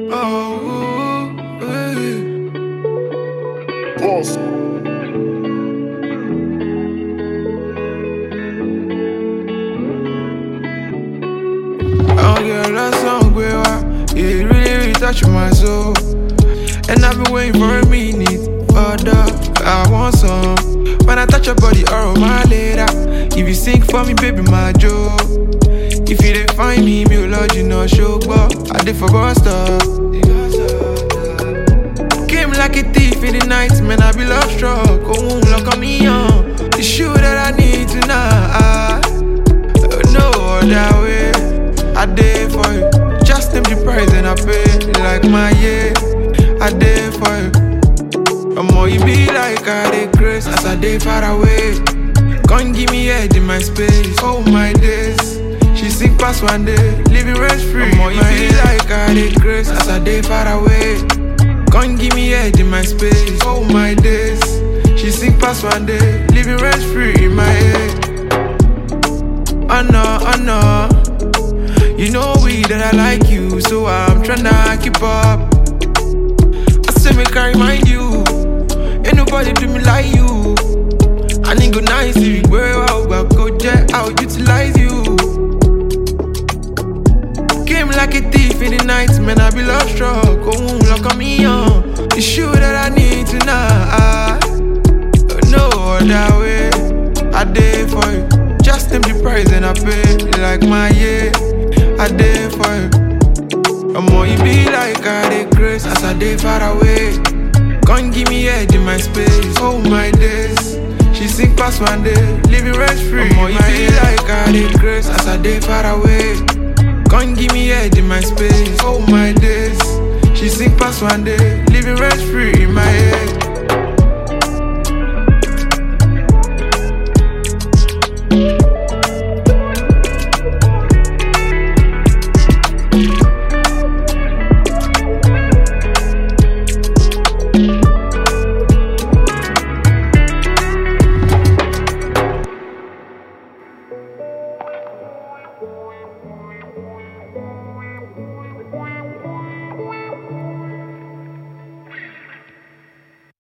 Oh, hey. Boss. Oh girl, that song way out. Yeah, it really touching my soul. And I've been waiting for a minute for that. I want some. When I touch your body, oh my later. If you sing for me, baby, my joke. If you didn't find me, Lord, you know, show up. I did for bus stop. Came like a thief in the night, man, I be love struck. Oh, look on me, the shoe that I need tonight. No other way. I did for you. Just name the price and I pay like my year. I did for you. More you be like I did grace as I did far away. Can't give me head in my space. Oh my days. She sick past one day, living rent free. More you be like I did grace as I did far away. Can't give me head in my space. Oh my days. She sick past one day, living rent free in my head. Oh no, oh no. You know that I like you, so I'm tryna keep up. I say make I remind you, ain't nobody do me like you. I need go nice if you go out, but go jet out, utilize you. Came like a thief in the night, man, I be love struck. Oh, look on me, the shoe that I need tonight. No other way, I did for you. Just name the price and I pay like my year. I did for you. More you be like I did grace as I did far away. Can't give me head in my space. Oh my days. She sick past one day, living rent free. More you be like I did grace as I did far away. Can't give me head in my space. Oh my days. She sick past one day, living rent free.